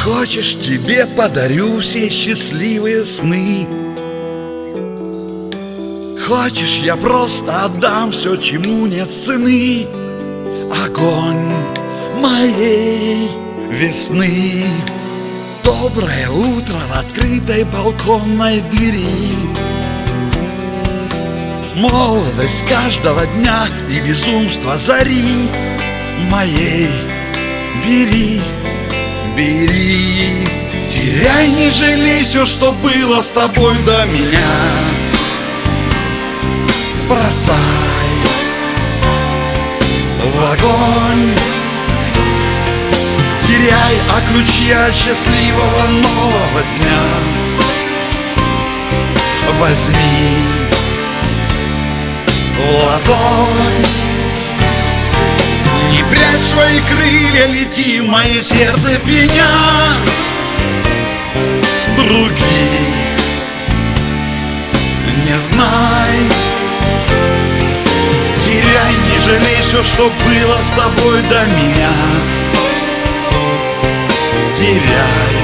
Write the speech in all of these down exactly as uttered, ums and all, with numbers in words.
Хочешь, тебе подарю все счастливые сны? Хочешь, я просто отдам все, чему нет цены? Огонь моей весны. Доброе утро в открытой балконной двери. Молодость каждого дня и безумство зари моей. Бери, бери, теряй, не жалей все, что было с тобой до меня. Бросай в огонь, теряй, а ключи от счастливого нового дня возьми в ладонь. Не прячь свои крылья, лети, мое сердце пеня. Других не знай, теряй, не жалей все, что было с тобой до меня. Теряй,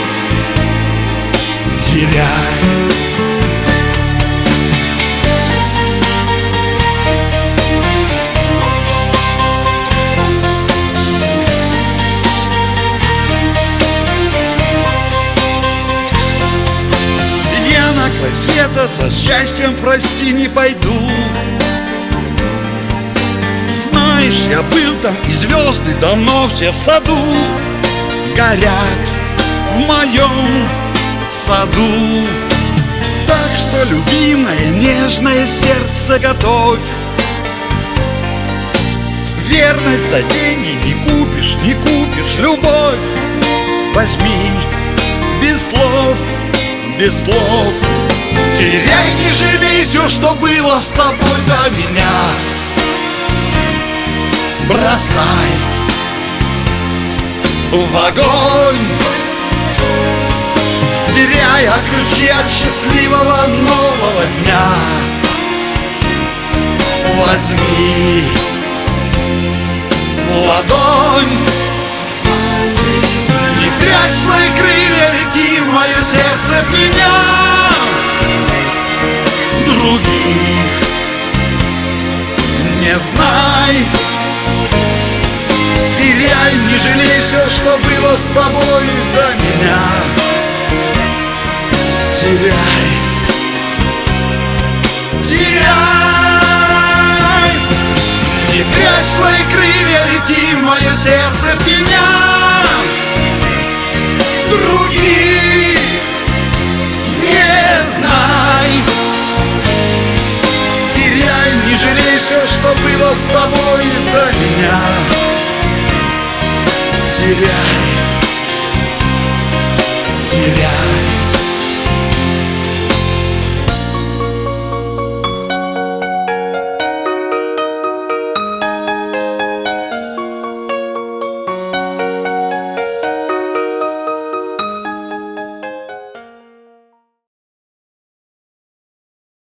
теряй. Я на край света за счастьем, прости, не пойду. Знаешь, я был там, и звезды давно все в саду горят в моем саду. Так что, любимое, нежное сердце, готовь. Верность за деньги не купишь, не купишь любовь. Возьми без слов, без слов. Теряй, не жалей все, что было с тобой до меня. Бросай в огонь, теряя ключи от счастливого нового дня. Возьми в ладонь, не прячь свои крылья, лети в мое сердце пеня. Других не знай, теряй, не жалей все, что было с тобой до меня. Теряй, теряй, не прячь свои крылья, лети в мое сердце пеня. Других не знай, теряй, не жалей все, что было с тобой до меня. Теряй.